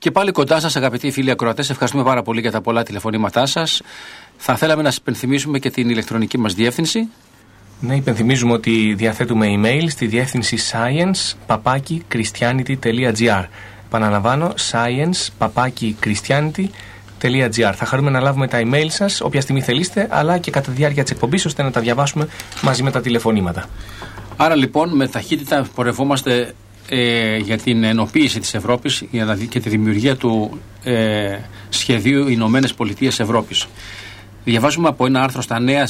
Και πάλι κοντά σας, αγαπητοί φίλοι ακροατές, ευχαριστούμε πάρα πολύ για τα πολλά τηλεφωνήματά σας. Θα θέλαμε να σας υπενθυμίσουμε και την ηλεκτρονική μας διεύθυνση. Ναι, υπενθυμίζουμε ότι διαθέτουμε email στη διεύθυνση science@christianity.gr. Επαναλαμβάνω, science@christianity.gr. Θα χαρούμε να λάβουμε τα email σας όποια στιγμή θελήσετε, αλλά και κατά τη διάρκεια της εκπομπής, ώστε να τα διαβάσουμε μαζί με τα τηλεφωνήματα. Άρα λοιπόν, με ταχύτητα πορευόμαστε για την ενοποίηση της Ευρώπης και τη δημιουργία του σχεδίου Ηνωμένες Πολιτείες Ευρώπης. Διαβάζουμε από ένα άρθρο στα Νέα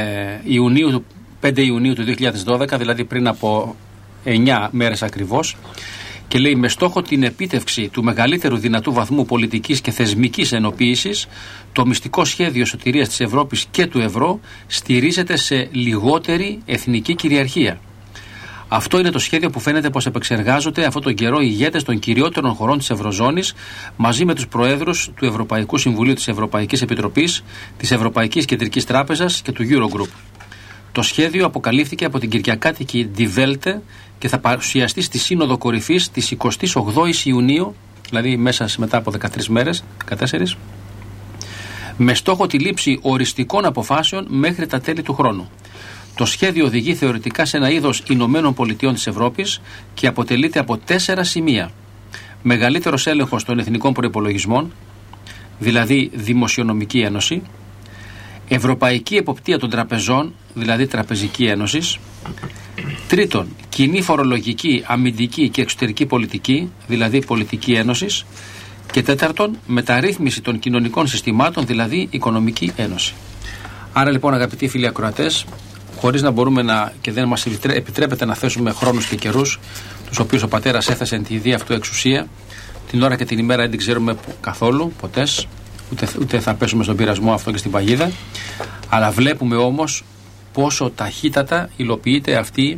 5 Ιουνίου του 2012, δηλαδή πριν από 9 μέρες ακριβώς, και λέει: με στόχο την επίτευξη του μεγαλύτερου δυνατού βαθμού πολιτικής και θεσμικής ενοποίησης, το μυστικό σχέδιο σωτηρίας της Ευρώπης και του ευρώ στηρίζεται σε λιγότερη εθνική κυριαρχία. Αυτό είναι το σχέδιο που φαίνεται πως επεξεργάζονται αυτόν τον καιρό οι ηγέτες των κυριότερων χωρών της Ευρωζώνης μαζί με τους προέδρους του Ευρωπαϊκού Συμβουλίου, της Ευρωπαϊκής Επιτροπής, της Ευρωπαϊκής Κεντρικής Τράπεζας και του Eurogroup. Το σχέδιο αποκαλύφθηκε από την Κυριακάτικη Die Welt και θα παρουσιαστεί στη Σύνοδο Κορυφής της 28ης Ιουνίου, δηλαδή μετά από 13 μέρες, 14, με στόχο τη λήψη οριστικών αποφάσεων μέχρι τα τέλη του χρόνου. Το σχέδιο οδηγεί θεωρητικά σε ένα είδος Ηνωμένων Πολιτειών της Ευρώπης και αποτελείται από 4 σημεία. Μεγαλύτερος έλεγχος των εθνικών προϋπολογισμών, δηλαδή Δημοσιονομική Ένωση. Ευρωπαϊκή εποπτεία των τραπεζών, δηλαδή Τραπεζική Ένωση. Τρίτον, κοινή φορολογική, αμυντική και εξωτερική πολιτική, δηλαδή Πολιτική Ένωση. Και τέταρτον, μεταρρύθμιση των κοινωνικών συστημάτων, δηλαδή Οικονομική Ένωση. Άρα λοιπόν, αγαπητοί φίλοι ακροατές, χωρίς να μπορούμε και δεν μας επιτρέπεται να θέσουμε χρόνους και καιρούς, τους οποίους ο πατέρας έθεσε εν τη ιδία αυτού εξουσία, την ώρα και την ημέρα δεν την ξέρουμε καθόλου, ποτέ, ούτε θα πέσουμε στον πειρασμό αυτό και στην παγίδα, αλλά βλέπουμε όμως πόσο ταχύτατα υλοποιείται αυτή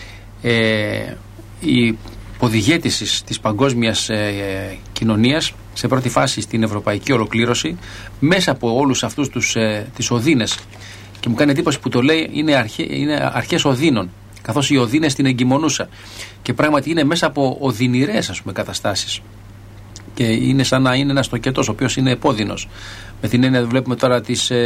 η ποδηγέτηση της παγκόσμιας κοινωνίας σε πρώτη φάση στην ευρωπαϊκή ολοκλήρωση μέσα από όλους αυτούς τις οδύνες. Και μου κάνει εντύπωση που το λέει είναι αρχές οδύνων, καθώς οι οδύνες την εγκυμονούσα. Και πράγματι είναι μέσα από οδυνηρές καταστάσεις. Και είναι σαν να είναι ένας τοκετός, ο οποίος είναι επώδυνος. Με την έννοια βλέπουμε τώρα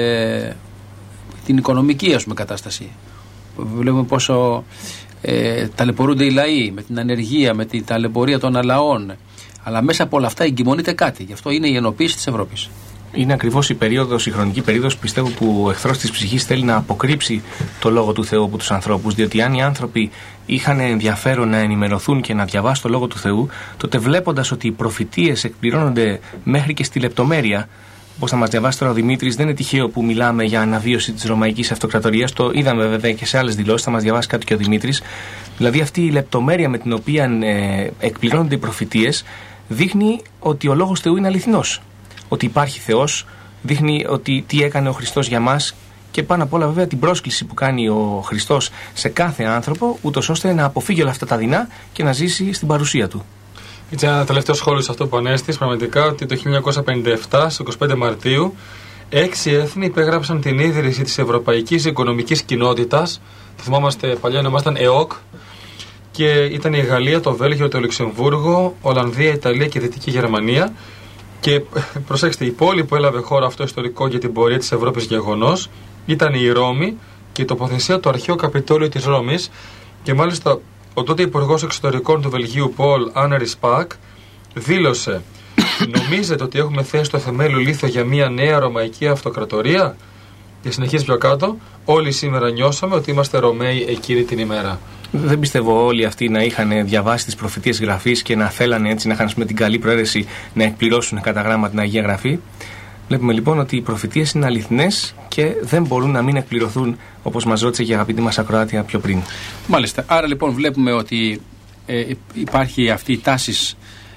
την οικονομική κατάσταση. Βλέπουμε πόσο ταλαιπωρούνται οι λαοί, με την ανεργία, με την ταλαιπωρία των λαών. Αλλά μέσα από όλα αυτά εγκυμονείται κάτι. Γι' αυτό είναι η ενοποίηση της Ευρώπης. Είναι ακριβώς η χρονική περίοδος, πιστεύω, που ο εχθρός της ψυχής θέλει να αποκρύψει το λόγο του Θεού από τους ανθρώπους. Διότι αν οι άνθρωποι είχαν ενδιαφέρον να ενημερωθούν και να διαβάσουν το λόγο του Θεού, τότε βλέποντας ότι οι προφητείες εκπληρώνονται μέχρι και στη λεπτομέρεια, όπως θα μας διαβάσει τώρα ο Δημήτρης, δεν είναι τυχαίο που μιλάμε για αναβίωση της Ρωμαϊκής Αυτοκρατορίας. Το είδαμε βέβαια και σε άλλες δηλώσεις, θα μας διαβάσει κάτι και ο Δημήτρης. Δηλαδή αυτή η λεπτομέρεια με την οποία εκπληρώνονται οι προφητείες δείχνει ότι ο λόγος Θεού είναι αληθινός. Ότι υπάρχει Θεός, δείχνει ότι τι έκανε ο Χριστός για μας και πάνω απ' όλα βέβαια την πρόσκληση που κάνει ο Χριστός σε κάθε άνθρωπο, ούτως ώστε να αποφύγει όλα αυτά τα δεινά και να ζήσει στην παρουσία του. Έτσι, ένα τελευταίο σχόλιο σε αυτό που ανέστησε, πραγματικά, ότι το 1957, στις 25 Μαρτίου, 6 έθνη υπέγραψαν την ίδρυση της Ευρωπαϊκής Οικονομικής Κοινότητας. Το θυμάμαστε, παλιά ονομάζονταν ΕΟΚ, και ήταν η Γαλλία, το Βέλγιο, το Λουξεμβούργο, Ολλανδία, Ιταλία και Δυτική Γερμανία. Και προσέξτε, η πόλη που έλαβε χώρα αυτό ιστορικό για την πορεία της Ευρώπης γεγονός ήταν η Ρώμη και η τοποθεσία του αρχαίου Καπιτόλιου της Ρώμης. Και μάλιστα ο τότε Υπουργός Εξωτερικών του Βελγίου, Πολ Άνερι Πακ, δήλωσε: νομίζετε ότι έχουμε θέσει το θεμέλιο λίθο για μια νέα Ρωμαϊκή Αυτοκρατορία? Και συνεχίζει πιο κάτω: όλοι σήμερα νιώσαμε ότι είμαστε Ρωμαίοι εκείνη την ημέρα. Δεν πιστεύω όλοι αυτοί να είχαν διαβάσει τις προφητείες Γραφής και να θέλανε έτσι να είχαν την καλή προαίρεση να εκπληρώσουν κατά γράμμα την Αγία Γραφή. Βλέπουμε λοιπόν ότι οι προφητείες είναι αληθινές και δεν μπορούν να μην εκπληρωθούν, όπως μας ρώτησε και η αγαπητή μας ακροάτια πιο πριν. Μάλιστα. Άρα λοιπόν βλέπουμε ότι υπάρχει αυτή η τάση,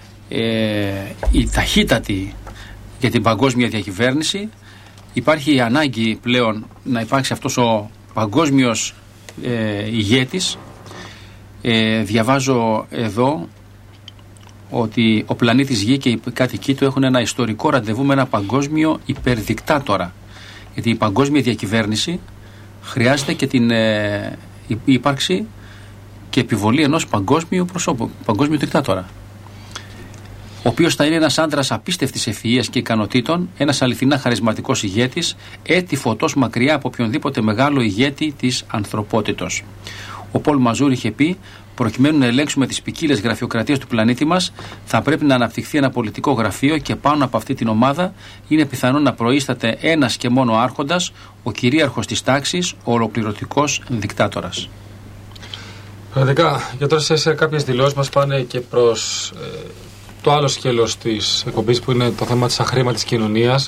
η ταχύτατη για την παγκόσμια διακυβέρνηση. Υπάρχει η ανάγκη πλέον να υπάρξει αυτός ο παγκόσμιος ηγέτης. Διαβάζω εδώ ότι ο πλανήτης Γη και οι κάτοικοι του έχουν ένα ιστορικό ραντεβού με ένα παγκόσμιο υπερδικτάτορα. Γιατί η παγκόσμια διακυβέρνηση χρειάζεται και την ύπαρξη και επιβολή ενός παγκόσμιου προσώπου, παγκόσμιου δικτάτορα. ο οποίος θα είναι ένας άντρας απίστευτης ευφυΐας και ικανοτήτων, ένας αληθινά χαρισματικός ηγέτης, έτη φωτός μακριά από οποιονδήποτε μεγάλο ηγέτη της ανθρωπότητος. Ο Πολ Μαζούρ είχε πει: προκειμένου να ελέγξουμε τις ποικίλες γραφειοκρατίες του πλανήτη μας, θα πρέπει να αναπτυχθεί ένα πολιτικό γραφείο και πάνω από αυτή την ομάδα είναι πιθανό να προείσταται ένας και μόνο άρχοντας, ο κυρίαρχος της τάξης, ο ολοκληρωτικός δικτάτορας. Πραγματικά, και τώρα σε κάποιες δηλώσεις μας πάνε και προς το άλλο σκέλος της εκπομπής, που είναι το θέμα της αχρήματης κοινωνίας.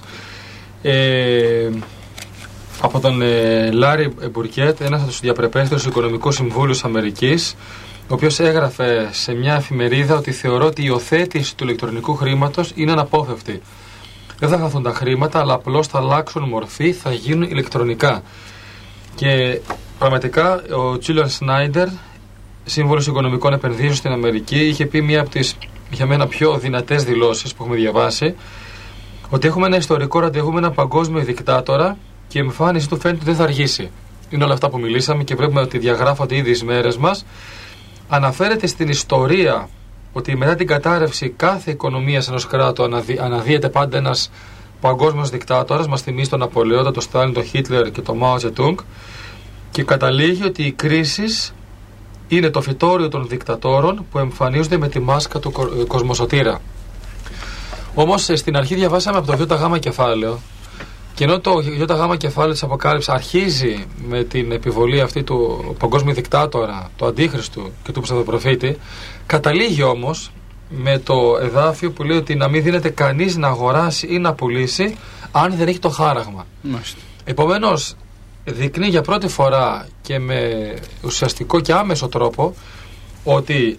Από τον Λάρι Μπουρκέτ, ένας από τους διαπρεπέστερους οικονομικούς συμβούλους Αμερικής, ο οποίος έγραφε σε μια εφημερίδα ότι θεωρώ ότι η υιοθέτηση του ηλεκτρονικού χρήματος είναι αναπόφευκτη. Δεν θα χαθούν τα χρήματα, αλλά απλώς θα αλλάξουν μορφή, θα γίνουν ηλεκτρονικά. Και πραγματικά ο Τζούλιαν Σνάιντερ, σύμβολος οικονομικών επενδύσεων στην Αμερική, είχε πει μία από τις για μένα πιο δυνατές δηλώσεις που έχουμε διαβάσει, ότι έχουμε ένα ιστορικό ραντεβού με έναν παγκόσμιο δικτάτορα και η εμφάνιση του φαίνεται ότι δεν θα αργήσει. Είναι όλα αυτά που μιλήσαμε και βλέπουμε ότι διαγράφονται ήδη τις μέρες μας. Αναφέρεται στην ιστορία ότι μετά την κατάρρευση κάθε οικονομίας ενός κράτου αναδύεται πάντα ένας παγκόσμιος δικτάτορας. Μας θυμίζει τον Ναπολεόντα, τον Στάλιν, τον Χίτλερ και τον Μάο Τζετούγκ, και καταλήγει ότι οι κρίσεις είναι το φυτόριο των δικτατόρων που εμφανίζονται με τη μάσκα του κοσμοσωτήρα. Όμως στην αρχή διαβάσαμε από το ΙΓ κεφάλαιο, και ενώ το ΙΓ κεφάλαιο της Αποκάλυψης αρχίζει με την επιβολή αυτή του παγκόσμιου δικτάτορα, του Αντίχριστου και του ψευδοπροφήτη, καταλήγει όμως με το εδάφιο που λέει ότι να μην δίνεται κανείς να αγοράσει ή να πουλήσει αν δεν έχει το χάραγμα. Επομένως, δεικνύει για πρώτη φορά και με ουσιαστικό και άμεσο τρόπο ότι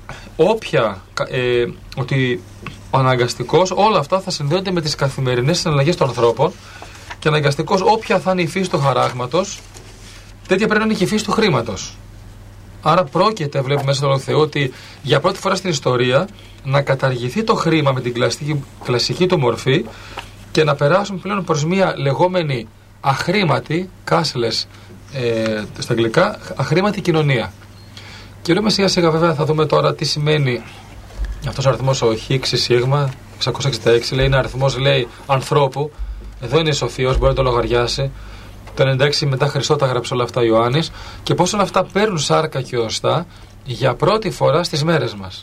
ότι αναγκαστικώς όλα αυτά θα συνδέονται με τις καθημερινές συναλλαγές των ανθρώπων, και αναγκαστικώς όποια θα είναι η φύση του χαράγματος, τέτοια πρέπει να είναι και η φύση του χρήματος. Άρα πρόκειται, βλέπουμε μέσα στον Θεό, ότι για πρώτη φορά στην ιστορία να καταργηθεί το χρήμα με την κλασική του μορφή και να περάσουμε πλέον προς μια λεγόμενη αχρήματη, cashless στα αγγλικά, αχρήματη κοινωνία. Και λέμε σιγά σιγά, βέβαια θα δούμε τώρα τι σημαίνει αυτός ο αριθμός, ο Χίξη Σίγμα 666, λέει, είναι αριθμός, λέει, ανθρώπου. Εδώ είναι σοφίος, μπορεί να το λογαριάσει. Το 96 μετά Χριστό τα γράψε όλα αυτά ο Ιωάννης, και πώς όλα αυτά παίρνουν σάρκα και οστά για πρώτη φορά στις μέρες μας.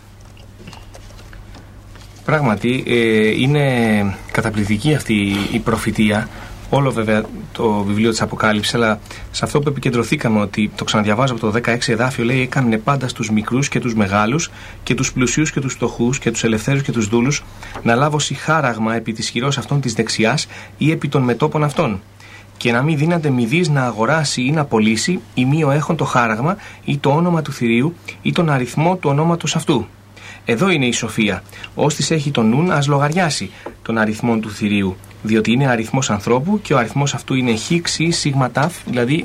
Πράγματι, είναι καταπληκτική αυτή η προφητεία. Όλο βέβαια το βιβλίο της Αποκάλυψης, αλλά σε αυτό που επικεντρωθήκαμε, ότι το ξαναδιαβάζω από το 16 εδάφιο, λέει: έκανε πάντα στους μικρούς και τους μεγάλους, και τους πλουσίους και τους φτωχούς, και τους ελευθέρους και τους δούλους, να λάβωση χάραγμα επί της χειρός αυτών της δεξιάς ή επί των μετώπων αυτών. Και να μην δύναται μηδής να αγοράσει ή να πωλήσει, ή μη ο έχων το χάραγμα, ή το όνομα του θηρίου, ή τον αριθμό του ονόματος αυτού. Εδώ είναι η σοφία. Όστις έχει τον νουν, ας λογαριάσει τον αριθμό του θηρίου, διότι είναι αριθμός ανθρώπου και ο αριθμός αυτού είναι χίξη σίγμα ταφ, δηλαδή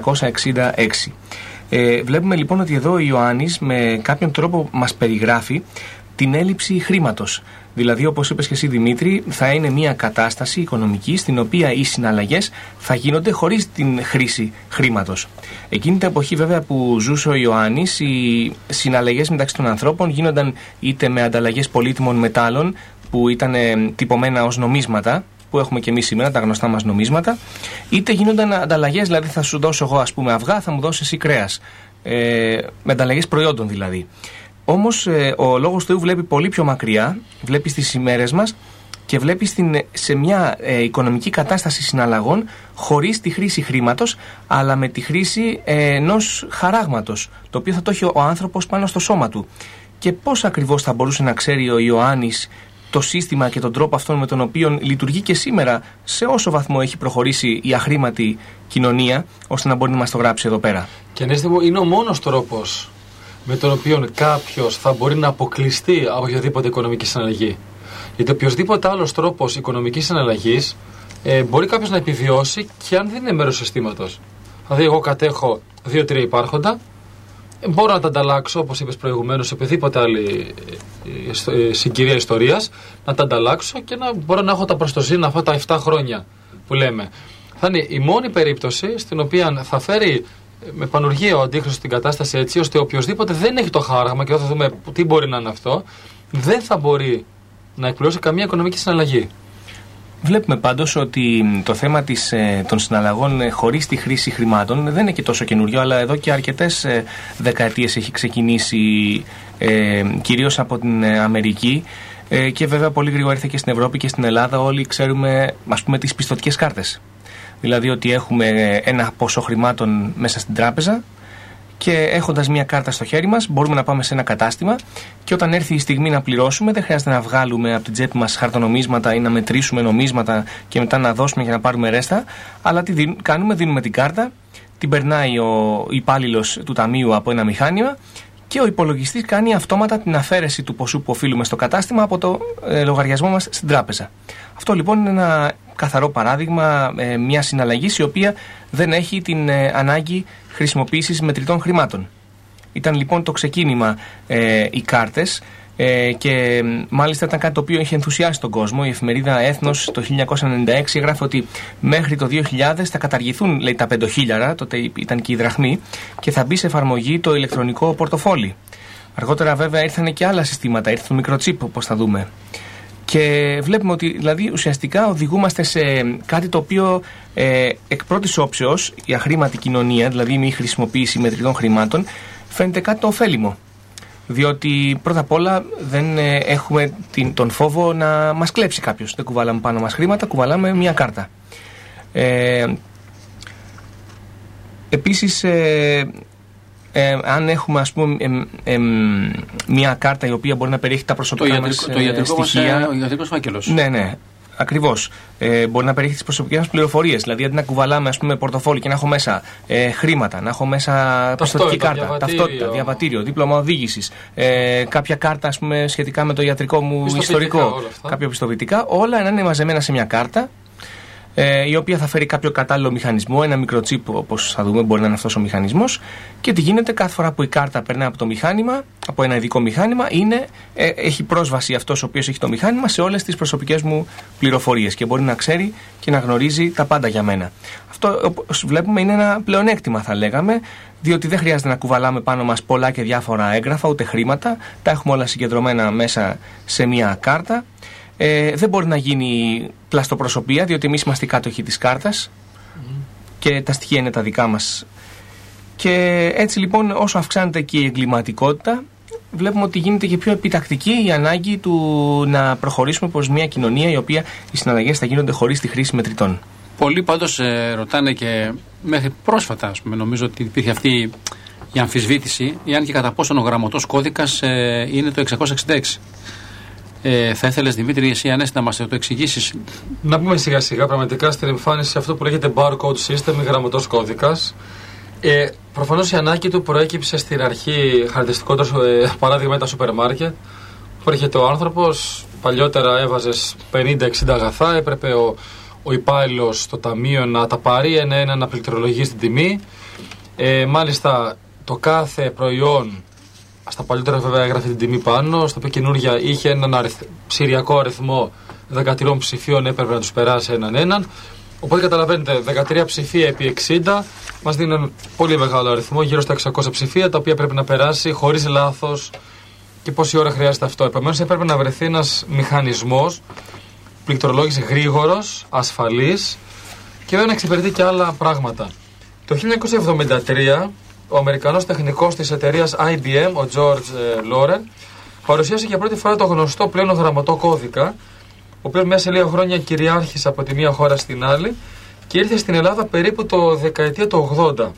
666. Βλέπουμε λοιπόν ότι εδώ ο Ιωάννης με κάποιον τρόπο μας περιγράφει την έλλειψη χρήματος. Δηλαδή, όπως είπες και εσύ, Δημήτρη, θα είναι μια κατάσταση οικονομική στην οποία οι συναλλαγές θα γίνονται χωρίς την χρήση χρήματος. Εκείνη την εποχή, βέβαια, που ζούσε ο Ιωάννης, οι συναλλαγές μεταξύ των ανθρώπων γίνονταν είτε με ανταλλαγές πολύτιμων μετάλλων που ήταν τυπωμένα ως νομίσματα, που έχουμε και εμείς σήμερα, τα γνωστά μας νομίσματα, είτε γίνονταν ανταλλαγές, δηλαδή θα σου δώσω εγώ, ας πούμε, αυγά, θα μου δώσεις εσύ κρέας. Με ανταλλαγές προϊόντων δηλαδή. Όμως ο Λόγος του Θεού βλέπει πολύ πιο μακριά, βλέπει στις ημέρες μας και βλέπει σε μια οικονομική κατάσταση συναλλαγών χωρίς τη χρήση χρήματος, αλλά με τη χρήση ενός χαράγματος, το οποίο θα το έχει ο άνθρωπος πάνω στο σώμα του. Και πώς ακριβώς θα μπορούσε να ξέρει ο Ιωάννης το σύστημα και τον τρόπο αυτόν με τον οποίο λειτουργεί και σήμερα, σε όσο βαθμό έχει προχωρήσει η αχρήματη κοινωνία, ώστε να μπορεί να μας το γράψει εδώ πέρα. Και είναι ο μόνος τρόπος με τον οποίο κάποιος θα μπορεί να αποκλειστεί από οποιαδήποτε οικονομική συναλλαγή. Γιατί οποιοδήποτε άλλος τρόπος οικονομικής συναλλαγής μπορεί κάποιος να επιβιώσει και αν δεν είναι μέρος του συστήματος. Δηλαδή, εγώ κατέχω 2-3 υπάρχοντα, μπορώ να τα ανταλλάξω, όπως είπες προηγουμένως, σε οποιαδήποτε άλλη συγκυρία ιστορίας, να τα ανταλλάξω και να μπορώ να έχω τα προστοζήνα αυτά τα 7 χρόνια που λέμε. Θα είναι η μόνη περίπτωση στην οποία θα φέρει με πανουργία ο Αντίχριστος στην κατάσταση έτσι, ώστε οποιοδήποτε δεν έχει το χάραγμα, και εδώ θα δούμε τι μπορεί να είναι αυτό, δεν θα μπορεί να εκπληρώσει καμία οικονομική συναλλαγή. Βλέπουμε πάντως ότι το θέμα των συναλλαγών χωρίς τη χρήση χρημάτων δεν είναι και τόσο καινούριο, αλλά εδώ και αρκετές δεκαετίες έχει ξεκινήσει, κυρίως από την Αμερική, και βέβαια πολύ γρήγορα ήρθε και στην Ευρώπη και στην Ελλάδα. Όλοι ξέρουμε, ας πούμε, τις πιστωτικές κάρτες. Δηλαδή ότι έχουμε ένα ποσό χρημάτων μέσα στην τράπεζα και έχοντας μια κάρτα στο χέρι μας μπορούμε να πάμε σε ένα κατάστημα και όταν έρθει η στιγμή να πληρώσουμε δεν χρειάζεται να βγάλουμε από την τσέπη μας χαρτονομίσματα ή να μετρήσουμε νομίσματα και μετά να δώσουμε για να πάρουμε ρέστα, αλλά τι κάνουμε? Δίνουμε την κάρτα, την περνάει ο υπάλληλος του ταμείου από ένα μηχάνημα και ο υπολογιστής κάνει αυτόματα την αφαίρεση του ποσού που οφείλουμε στο κατάστημα από το λογαριασμό μας στην τράπεζα. Αυτό λοιπόν είναι ένα καθαρό παράδειγμα μια συναλλαγής η οποία δεν έχει την ανάγκη χρησιμοποίησης μετρητών χρημάτων. Ήταν λοιπόν το ξεκίνημα οι κάρτες και μάλιστα ήταν κάτι το οποίο είχε ενθουσιάσει τον κόσμο. Η εφημερίδα Έθνος το 1996 έγραφε ότι μέχρι το 2000 θα καταργηθούν, λέει, τα 5.000, τότε ήταν και η δραχμή, και θα μπει σε εφαρμογή το ηλεκτρονικό πορτοφόλι. Αργότερα βέβαια ήρθαν και άλλα συστήματα, ήρθε το μικροτσίπ όπως θα δούμε. Και βλέπουμε ότι δηλαδή ουσιαστικά οδηγούμαστε σε κάτι το οποίο εκ πρώτης όψεως η αχρήματη κοινωνία, δηλαδή η μη χρησιμοποίηση μετρητών χρημάτων, φαίνεται κάτι το ωφέλιμο. Διότι πρώτα απ' όλα δεν έχουμε τον φόβο να μας κλέψει κάποιος. Δεν κουβαλάμε πάνω μας χρήματα, κουβαλάμε μια κάρτα. Επίσης, αν έχουμε, ας πούμε, μια κάρτα η οποία μπορεί να περιέχει τα προσωπικά μας στοιχεία. Ο ιατρικός φάκελος. Ναι, ακριβώς. Μπορεί να περιέχει τις προσωπικές μας πληροφορίες. Δηλαδή, αντί να κουβαλάμε, ας πούμε, πορτοφόλι και να έχω μέσα χρήματα, να έχω μέσα πιστωτική κάρτα, ταυτότητα, διαβατήριο, δίπλωμα οδήγησης, κάποια κάρτα, ας πούμε, σχετικά με το ιατρικό μου ιστορικό, κάποια πιστοποιητικά, όλα να είναι μαζεμένα σε μια κάρτα, η οποία θα φέρει κάποιο κατάλληλο μηχανισμό, ένα μικροτσίπ, όπως θα δούμε, μπορεί να είναι αυτός ο μηχανισμός. Και τι γίνεται? Κάθε φορά που η κάρτα περνάει από το μηχάνημα, από ένα ειδικό μηχάνημα, έχει πρόσβαση αυτός ο οποίος έχει το μηχάνημα σε όλες τις προσωπικές μου πληροφορίες και μπορεί να ξέρει και να γνωρίζει τα πάντα για μένα. Αυτό, όπως βλέπουμε, είναι ένα πλεονέκτημα, θα λέγαμε, διότι δεν χρειάζεται να κουβαλάμε πάνω μας πολλά και διάφορα έγγραφα, ούτε χρήματα. Τα έχουμε όλα συγκεντρωμένα μέσα σε μια κάρτα. Δεν μπορεί να γίνει πλαστοπροσωπία, διότι εμείς είμαστε οι κάτοχοι της κάρτας και τα στοιχεία είναι τα δικά μας. Και έτσι λοιπόν, όσο αυξάνεται και η εγκληματικότητα, βλέπουμε ότι γίνεται και πιο επιτακτική η ανάγκη του να προχωρήσουμε προς μια κοινωνία η οποία οι συναλλαγές θα γίνονται χωρίς τη χρήση μετρητών. Πολλοί πάντως ρωτάνε και μέχρι πρόσφατα, ας πούμε, νομίζω ότι υπήρχε αυτή η αμφισβήτηση, εάν και κατά πόσον ο γραμματός κώδικας είναι το 666. Θα ήθελες, Δημήτρη, εσύ Ανέστη, να μας το εξηγήσεις? Να πούμε σιγά σιγά πραγματικά στην εμφάνιση αυτό που λέγεται barcode system ή γραμματός κώδικας. Προφανώς η ανάγκη του προέκυψε στην αρχή, χαρακτηριστικότερο παράδειγμα ήταν τα σούπερ μάρκετ, που έρχεται ο άνθρωπος, παλιότερα έβαζες 50-60 αγαθά, έπρεπε ο υπάλληλος στο ταμείο να τα πάρει ένα-ένα, να πληκτρολογεί την τιμή. Μάλιστα το κάθε προϊόν, στα παλιότερα βέβαια έγραφε την τιμή πάνω, στο πιο καινούργια είχε έναν ψηριακό αριθμό 13 ψηφίων, έπρεπε να τους περάσει έναν-έναν. Οπότε καταλαβαίνετε, 13 ψηφία επί 60 μας δίνουν πολύ μεγάλο αριθμό, γύρω στα 600 ψηφία, τα οποία πρέπει να περάσει χωρίς λάθος και πόση ώρα χρειάζεται αυτό. Επομένως έπρεπε να βρεθεί ένας μηχανισμός πληκτρολόγηση γρήγορος, ασφαλής και βέβαια να εξυπηρετεί και άλλα πράγματα. Το 1973 ο Αμερικανός τεχνικός της εταιρείας IBM, ο George Loren, παρουσίασε για πρώτη φορά το γνωστό πλέον γραμματό κώδικα, ο οποίος μέσα σε λίγα χρόνια κυριάρχησε από τη μία χώρα στην άλλη και ήρθε στην Ελλάδα περίπου το δεκαετία του 80.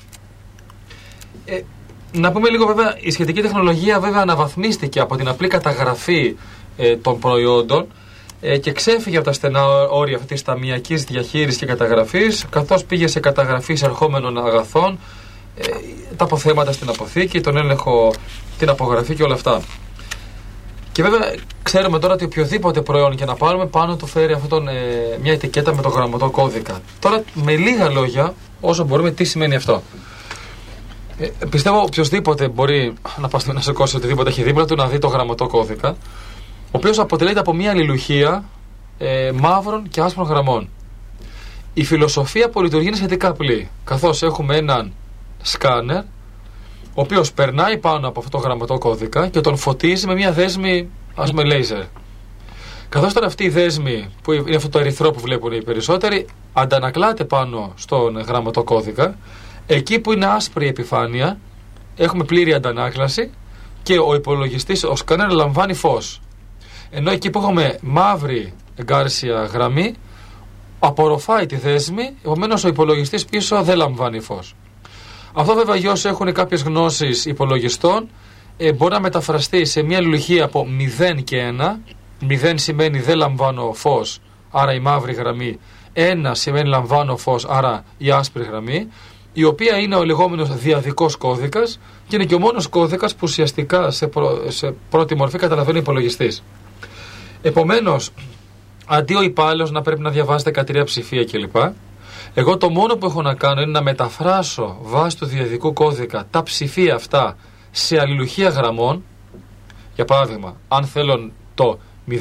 Να πούμε λίγο βέβαια, η σχετική τεχνολογία βέβαια αναβαθμίστηκε από την απλή καταγραφή των προϊόντων και ξέφυγε από τα στενά όρια αυτής της ταμειακής διαχείρισης και καταγραφής, καθώς πήγε σε καταγραφή εισερχόμενων αγαθών, τα αποθέματα στην αποθήκη, τον έλεγχο, την απογραφή και όλα αυτά. Και βέβαια ξέρουμε τώρα ότι οποιοδήποτε προϊόν και να πάρουμε πάνω του φέρει μια ετικέτα με το γραμματό κώδικα. Τώρα με λίγα λόγια, όσο μπορούμε, τι σημαίνει αυτό. Πιστεύω οποιοδήποτε μπορεί να σηκώσει οτιδήποτε έχει δίπλα του να δει το γραμματό κώδικα, ο οποίος αποτελείται από μια αλληλουχία μαύρων και άσπρων γραμμών. Η φιλοσοφία που λειτουργεί είναι σχετικά απλή, καθώς έχουμε έναν σκάνερ ο οποίος περνάει πάνω από αυτό το γραμματό κώδικα και τον φωτίζει με μια δέσμη, ας πούμε, λέιζερ. Καθώς τώρα αυτή η δέσμη, που είναι αυτό το ερυθρό που βλέπουν οι περισσότεροι, αντανακλάται πάνω στον γραμματοκώδικα. Εκεί που είναι άσπρη η επιφάνεια, έχουμε πλήρη αντανάκλαση και ο υπολογιστής, ο σκάνερ λαμβάνει φως. Ενώ εκεί που έχουμε μαύρη εγκάρσια γραμμή, απορροφάει τη δέσμη, επομένως ο υπολογιστής πίσω δεν λαμβάνει φως. Αυτό βέβαια για όσοι έχουν κάποιες γνώσεις υπολογιστών μπορεί να μεταφραστεί σε μια λογική από 0 και 1. 0 σημαίνει δεν λαμβάνω φως, άρα η μαύρη γραμμή. 1 σημαίνει λαμβάνω φως, άρα η άσπρη γραμμή, η οποία είναι ο λεγόμενος διαδικός κώδικας και είναι και ο μόνος κώδικας που ουσιαστικά σε πρώτη μορφή καταλαβαίνει ο υπολογιστής. Επομένως, αντί ο υπάλληλος να πρέπει να διαβάσει 13 ψηφία κλπ., εγώ το μόνο που έχω να κάνω είναι να μεταφράσω βάσει του διαδικού κώδικα τα ψηφία αυτά σε αλληλουχία γραμμών. Για παράδειγμα, αν θέλω το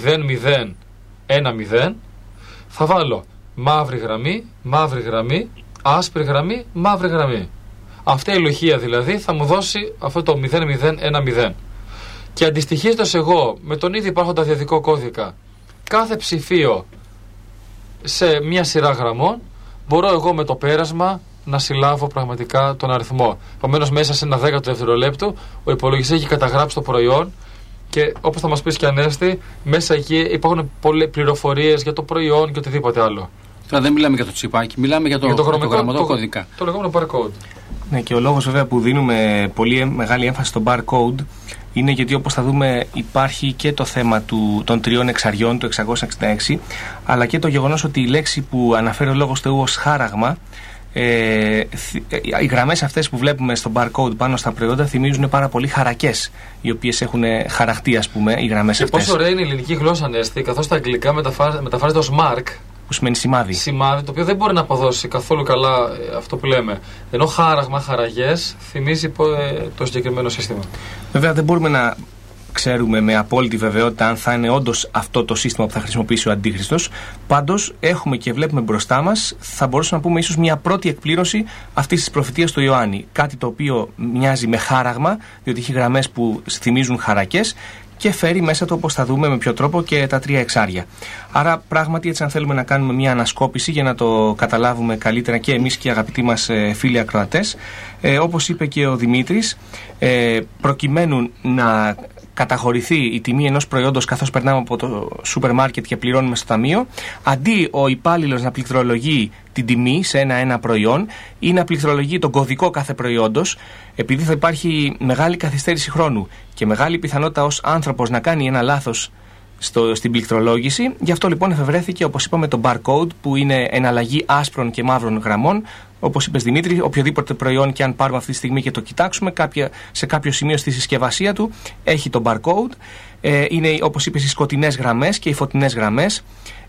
0010, θα βάλω μαύρη γραμμή, άσπρη γραμμή, μαύρη γραμμή. Αυτή η αλληλουχία δηλαδή θα μου δώσει αυτό το 0010. Και αντιστοιχίζοντας εγώ με τον ήδη υπάρχοντα διαδικό κώδικα κάθε ψηφίο σε μια σειρά γραμμών, μπορώ εγώ με το πέρασμα να συλλάβω πραγματικά τον αριθμό. Επομένως, μέσα σε ένα 10ο δευτερολέπτου ο υπολογιστής έχει καταγράψει το προϊόν και όπως θα μας πεις και Ανέστη, μέσα εκεί υπάρχουν πολλές πληροφορίες για το προϊόν και οτιδήποτε άλλο. Τώρα δεν μιλάμε για το τσιπάκι, μιλάμε για το γραμματοκώδικα. Το λεγόμενο barcode. Ναι, και ο λόγος βέβαια που δίνουμε πολύ μεγάλη έμφαση στο barcode είναι γιατί, όπως θα δούμε, υπάρχει και το θέμα των 3 εξαριών του 666, αλλά και το γεγονός ότι η λέξη που αναφέρει ο λόγος Θεού ως χάραγμα, οι γραμμές αυτές που βλέπουμε στο barcode πάνω στα προϊόντα θυμίζουν πάρα πολύ χαρακές, οι οποίες έχουν χαραχτεί, ας πούμε, οι γραμμές αυτές. Και πόσο ωραία είναι η ελληνική γλώσσα, Ανέστη, καθώς στα αγγλικά μεταφράζεται ως mark, που σημαίνει σημάδι. Σημάδι, το οποίο δεν μπορεί να αποδώσει καθόλου καλά αυτό που λέμε. Ενώ χάραγμα, χαραγές, θυμίζει το συγκεκριμένο σύστημα. Βέβαια, δεν μπορούμε να ξέρουμε με απόλυτη βεβαιότητα αν θα είναι όντως αυτό το σύστημα που θα χρησιμοποιήσει ο Αντίχριστος. Πάντως, έχουμε και βλέπουμε μπροστά μας, θα μπορούσαμε να πούμε ίσως μια πρώτη εκπλήρωση αυτής της προφητείας του Ιωάννη. Κάτι το οποίο μοιάζει με χάραγμα, διότι έχει γραμμές που θυμίζουν χαρακές και φέρει μέσα του, όπως θα δούμε με ποιο τρόπο, και τα 3 εξάρια. Άρα, πράγματι, έτσι, αν θέλουμε να κάνουμε μια ανασκόπηση για να το καταλάβουμε καλύτερα και εμείς και οι αγαπητοί μας φίλοι ακροατές, όπως είπε και ο Δημήτρης, προκειμένου να καταχωρηθεί η τιμή ενός προϊόντος καθώς περνάμε από το σούπερ μάρκετ και πληρώνουμε στο ταμείο, αντί ο υπάλληλος να πληκτρολογεί την τιμή σε ένα προϊόν ή να πληκτρολογεί τον κωδικό κάθε προϊόντος, επειδή θα υπάρχει μεγάλη καθυστέρηση χρόνου και μεγάλη πιθανότητα ως άνθρωπος να κάνει ένα λάθος στην πληκτρολόγηση. Γι' αυτό λοιπόν εφευρέθηκε, όπως είπαμε, το barcode, που είναι εναλλαγή άσπρων και μαύρων γραμμών. Όπως είπες, Δημήτρη, οποιοδήποτε προϊόν και αν πάρουμε αυτή τη στιγμή και το κοιτάξουμε, σε κάποιο σημείο στη συσκευασία του έχει το barcode. Είναι, όπως είπες, οι σκοτεινές γραμμές και οι φωτεινές γραμμές.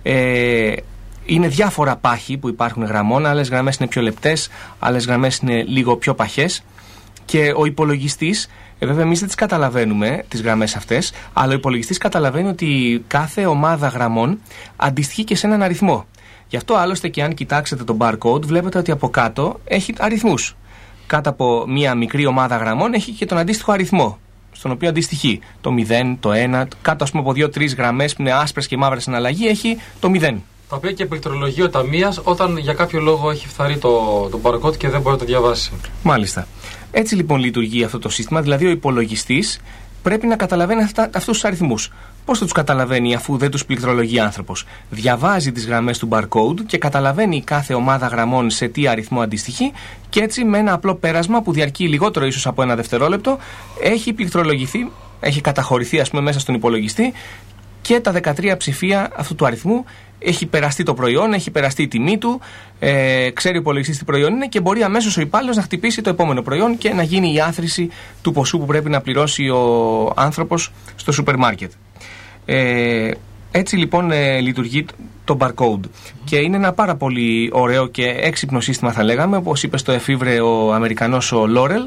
Είναι διάφορα πάχη που υπάρχουν γραμμών. Άλλες γραμμές είναι πιο λεπτές, άλλες γραμμές είναι λίγο πιο παχές. Και ο υπολογιστής, βέβαια, εμείς δεν τις καταλαβαίνουμε τις γραμμές αυτές, αλλά ο υπολογιστής καταλαβαίνει ότι κάθε ομάδα γραμμών αντιστοιχεί και σε έναν αριθμό. Γι' αυτό άλλωστε και αν κοιτάξετε το barcode, βλέπετε ότι από κάτω έχει αριθμούς. Κάτω από μία μικρή ομάδα γραμμών έχει και τον αντίστοιχο αριθμό, στον οποίο αντιστοιχεί το 0, το 1, κάτω, ας πούμε, από 2-3 γραμμές που είναι άσπρες και μαύρες εναλλαγή έχει το 0. Τα οποία και πληκτρολογεί ο ταμείας όταν για κάποιο λόγο έχει φθαρεί το barcode και δεν μπορεί να το διαβάσει. Μάλιστα. Έτσι λοιπόν λειτουργεί αυτό το σύστημα, δηλαδή ο υπολογιστής πρέπει να καταλαβαίνει αυτούς τους αριθμούς. Πώς θα τους καταλαβαίνει αφού δεν τους πληκτρολογεί άνθρωπος? Διαβάζει τις γραμμές του barcode και καταλαβαίνει κάθε ομάδα γραμμών σε τι αριθμό αντιστοιχεί, και έτσι με ένα απλό πέρασμα που διαρκεί λιγότερο ίσως από ένα δευτερόλεπτο έχει πληκτρολογηθεί, έχει καταχωρηθεί, ας πούμε, μέσα στον υπολογιστή, και τα 13 ψηφία αυτού του αριθμού έχει περαστεί το προϊόν, έχει περαστεί η τιμή του, ξέρει ο υπολογιστής τι προϊόν είναι και μπορεί αμέσως ο υπάλληλος να χτυπήσει το επόμενο προϊόν και να γίνει η άθρηση του ποσού που πρέπει να πληρώσει ο άνθρωπος στο σούπερ μάρκετ. Έτσι λοιπόν λειτουργεί το barcode και είναι ένα πάρα πολύ ωραίο και έξυπνο σύστημα, θα λέγαμε, όπως είπε το εφήβρε ο Αμερικανός ο Λόρελ.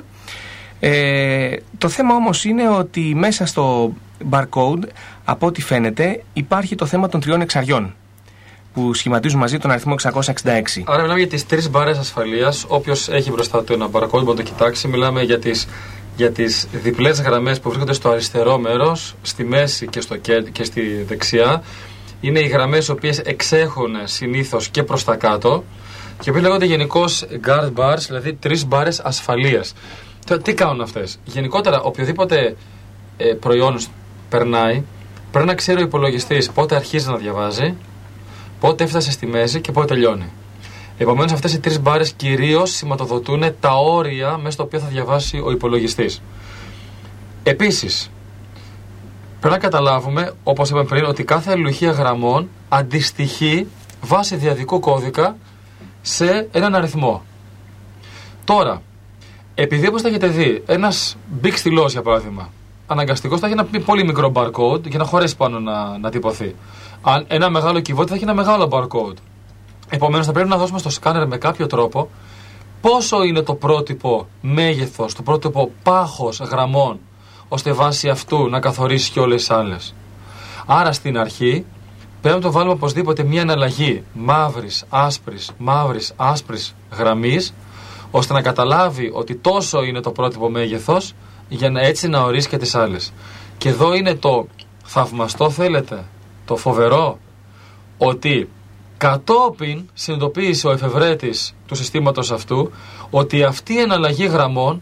Το θέμα όμως είναι ότι μέσα στο barcode, από ό,τι φαίνεται, υπάρχει το θέμα των 3 εξαριών που σχηματίζουν μαζί τον αριθμό 666. Άρα μιλάμε για τις 3 μπάρες ασφαλείας. Όποιος έχει μπροστά του ένα barcode μπορεί να το κοιτάξει. Μιλάμε για τις διπλές γραμμές που βρίσκονται στο αριστερό μέρος, στη μέση και στη δεξιά. είναι οι γραμμές οι οποίες εξέχουν συνήθως και προς τα κάτω, και οποίες λέγονται γενικώς guard bars, δηλαδή 3 μπάρες ασφαλείας. Τώρα, τι κάνουν αυτές? Γενικότερα, οποιοδήποτε προϊόν περνάει, πρέπει να ξέρει ο υπολογιστής πότε αρχίζει να διαβάζει, πότε έφτασε στη μέση και πότε τελειώνει. Επομένως, αυτές οι 3 μπάρες κυρίως σηματοδοτούν τα όρια μέσα στα οποία θα διαβάσει ο υπολογιστής. Επίσης, πρέπει να καταλάβουμε, όπως είπαμε πριν, ότι κάθε αλληλουχία γραμμών αντιστοιχεί βάσει διαδικού κώδικα σε έναν αριθμό. Τώρα, επειδή όπως θα έχετε δει, ένας big στυλός για παράδειγμα, αναγκαστικός θα έχει ένα πολύ μικρό barcode για να χωρέσει πάνω να τυπωθεί. Αν ένα μεγάλο κυβότη θα έχει ένα μεγάλο barcode. Επομένως, θα πρέπει να δώσουμε στο σκάνερ με κάποιο τρόπο πόσο είναι το πρότυπο μέγεθος, το πρότυπο πάχος γραμμών, ώστε βάσει αυτού να καθορίσει και όλες τις άλλες. Άρα στην αρχή πρέπει να το βάλουμε οπωσδήποτε μια εναλλαγή μαύρης άσπρης γραμμής, ώστε να καταλάβει ότι τόσο είναι το πρότυπο μέγεθος, για να έτσι να ορίσει και τις άλλες. Και εδώ είναι το θαυμαστό, θέλετε, το φοβερό, ότι κατόπιν συνειδητοποίησε ο εφευρέτης του συστήματος αυτού ότι αυτή η εναλλαγή γραμμών,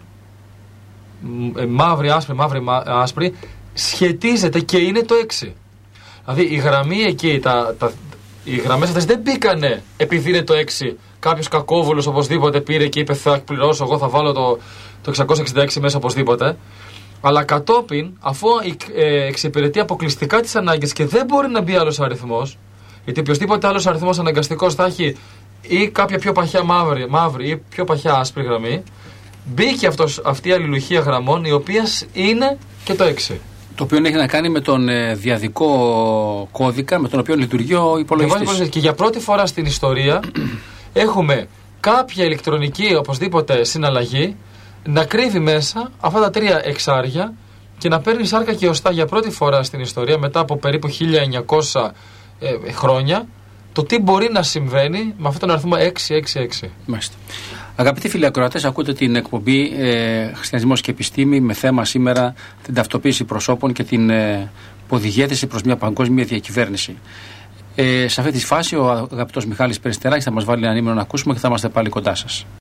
μαύρη άσπρη, σχετίζεται και είναι το 6. Δηλαδή η γραμμή εκεί, οι γραμμές αυτές δεν μπήκανε επειδή είναι το 6. Κάποιος κακόβουλος οπωσδήποτε πήρε και είπε θα πληρώσω, εγώ θα βάλω το 666 μέσα οπωσδήποτε. Αλλά κατόπιν, αφού εξυπηρετεί αποκλειστικά τις ανάγκες και δεν μπορεί να μπει άλλος αριθμός, γιατί οποιοσδήποτε άλλος αριθμός αναγκαστικός θα έχει ή κάποια πιο παχιά μαύρη ή πιο παχιά άσπρη γραμμή, μπήκε αυτή η αλληλουχία γραμμών, η οποία είναι και το 6. Το οποίο έχει να κάνει με τον διαδικό κώδικα με τον οποίο λειτουργεί ο υπολογιστής. Και για πρώτη φορά στην ιστορία έχουμε κάποια ηλεκτρονική οπωσδήποτε συναλλαγή να κρύβει μέσα αυτά τα 3 εξάρια και να παίρνει σάρκα και οστά για πρώτη φορά στην ιστορία, μετά από περίπου 1900 χρόνια, το τι μπορεί να συμβαίνει με αυτόν τον αριθμό 666. Μάλιστα. Αγαπητοί φίλοι ακροατές, ακούτε την εκπομπή Χριστιανισμός και Επιστήμη με θέμα σήμερα την ταυτοποίηση προσώπων και την οδηγέτηση προς μια παγκόσμια διακυβέρνηση. Σε αυτή τη φάση ο αγαπητός Μιχάλης Περιστεράκης θα μας βάλει ένα ήμνο να ακούσουμε και θα είμαστε πάλι κοντά σας.